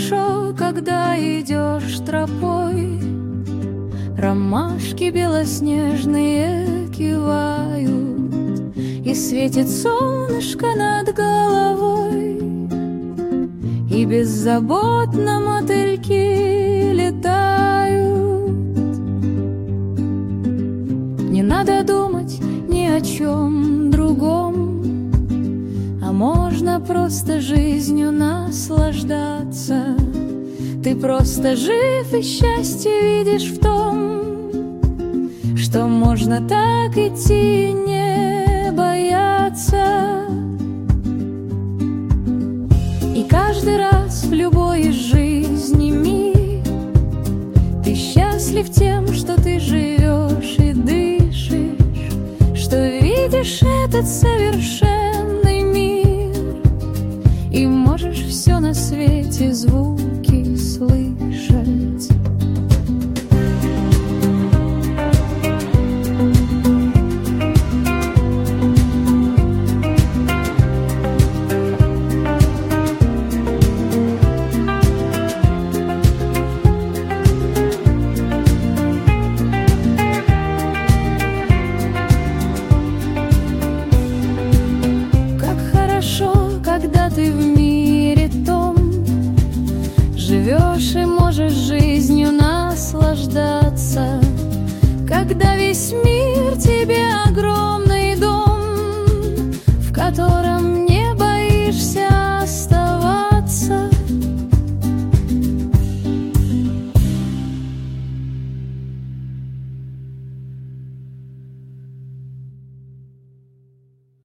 хорошо, когда идешь тропой, ромашки белоснежные кивают, и светит солнышко над головой, и беззаботно мотыльки летают. Не надо думать ни о чем другом, а можно просто жизнью наслаждаться. Ты просто жив и счастье видишь в том, что можно так идти и не бояться. И каждый раз в любой из жизни миг ты счастлив тем, что ты живешь и дышишь, что видишь этот совершенный мир, и можешь все на свете звуки слышать. Когда ты в мире том живешь и можешь жизнью наслаждаться, когда весь мир тебе огромен,